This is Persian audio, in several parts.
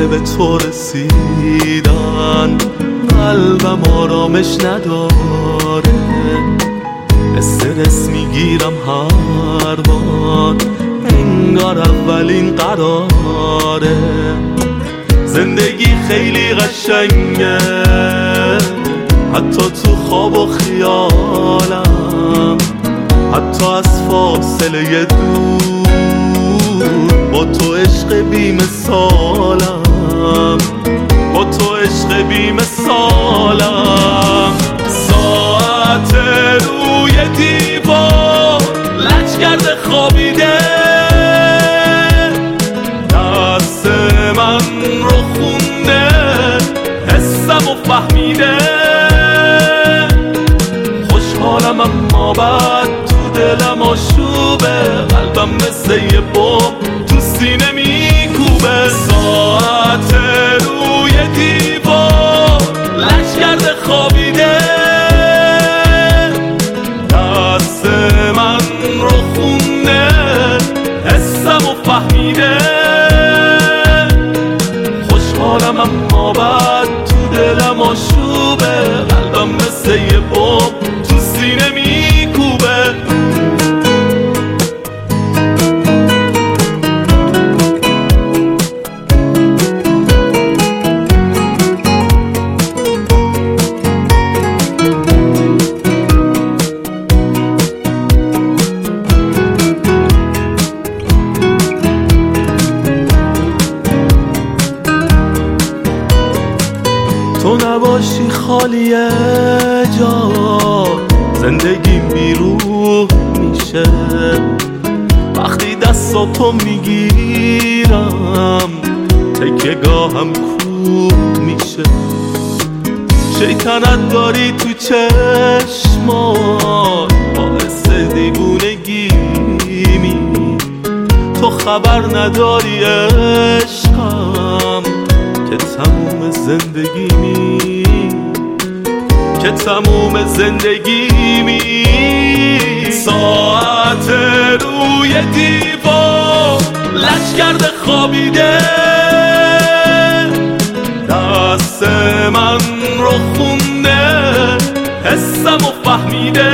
که به تو رسیدن قلبم آرامش نداره، استرس میگیرم هر بار انگار اولین قراره. زندگی خیلی قشنگه حتی تو خواب و خیالم، حتی از فاصله دور با تو عشق بی‌مثالم، با تو عشق بی‌مثالم. ساعت روی دیوار لج کرده خوابیده، دست من رو خونده حسم و فهمیده. خوشحالم اما بعد تو دلم آشوبه، قلبم مثل یه بمب تو سینه میکوبه. ساعت روی دیوار لج کرده خوابیده، دست من رو خونده حسم و فهمیده. خوشحالم اما بعد تو دلم آشوبه، قلبم مثل یه بمب تو سینه میکوبه. تو نباشی خالیه جا، زندگیم بیروح میشه. وقتی دستاتو میگیرم تکیه گاهم کوه میشه. شیطنت داری تو چشمات باعث دیوونگیمی، تو خبر نداری عشقم که تموم زندگیمی، که تموم زندگیمی. ساعت روی دیوار لج کرده خوابیده، دست من رو خونده حسم و فهمیده.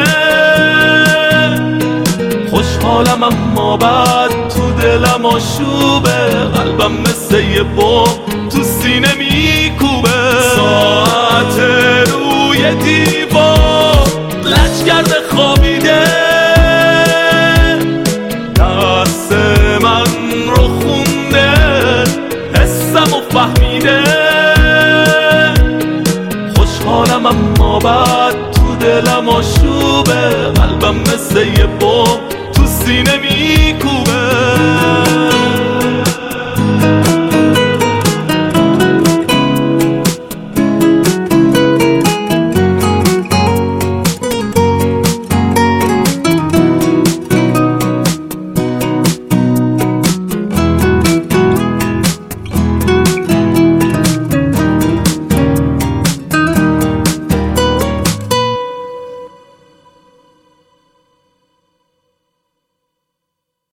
خوشحالم اما بعد تو دلم آشوبه، قلبم مثل یه بمب تو سینه میکوبه. ساعت روی دیوار لج کرده خوابیده، دست من رو خونده حسم و فهمیده. خوشحالم اما بعد تو دلم آشوبه، قلبم مثل یه بمب تو سینه